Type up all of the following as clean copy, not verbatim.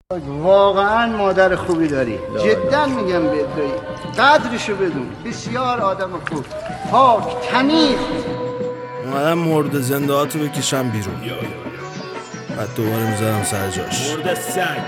واقعا مادر خوبی داری، جدا میگم بهت دایی، قدرشو بدون. بسیار آدم خوب، پاک، تمیز. اومدم مرد زنده هاتو بکشم بیرون، بعد دوباره میذارم سر جاش. مرد سگ.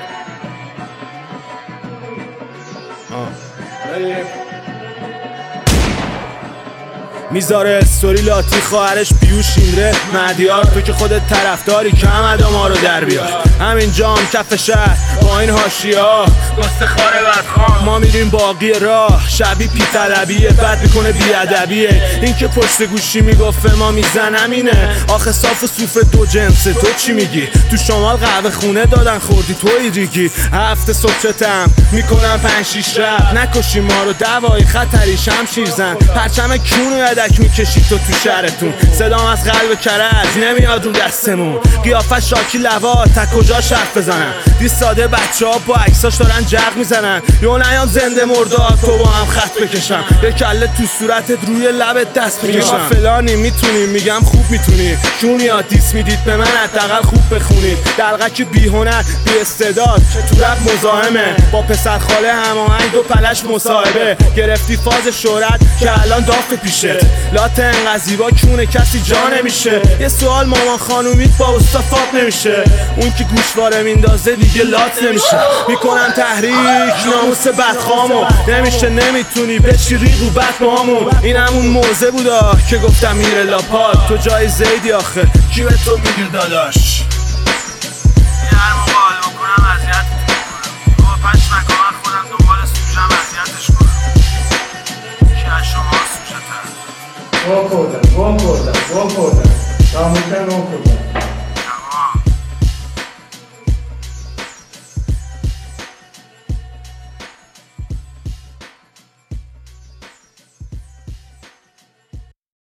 میذاره استوری لاتی خواهرش بیوش اینره مدیار. تو که خودت طرفداری که احمد ما رو در بیار. همین جام کف شهر با این حاشیه‌ها گست خاره بدخوان، ما میریم باقی راه شبی پی طلبیه، بد میکنه بیادبیه. این که پشت گوشی میگفته ما میزنم اینه، آخه صاف و صوف دو جنسه. تو چی میگی؟ تو شمال قهوه خونه دادن خوردی توی ریگی. هفته صبحتم میکنم 5-6 رب، نکشی ما رو دوای خطری شمشیر زن. پرچم کونو یدک میکشی تو شهرتون، صدام از قلب کرج نمیاد رو دستمون. قیافه شاکی لوا تا کجا حرف بزنم؟ دی ساده بچه ها با عکساش دارن جغ میزنن. یو نیام زنده مردا تو با هم خط بکشم، یه کله تو صورتت روی لبت دست بکشم. فلانی میتونی میگم خوب میتونی، شونیا دیس میدید به من حداقل خوب بخونید. دلغک بی هنر بی استعداد تو رپ مزاحمه، با پسر خاله هماهنگ دو پلش مصاحبه. گرفتی فاز شهرت که الان داف پیشه، لات انقدر زیبا کونه کسی جا نمیشه. یه سوال مامان خانومیت با استفاق نمیشه، اون که گوشواره میندازه دیگه لات نمیشه. میکنم تحریک ناموس بدخامو، نمیشه نمیتونی بشی ریغو بد مامون. این همون موزه بودا که گفتم میره لاپاد، تو جای زیدی آخه کی به تو میگه داداش.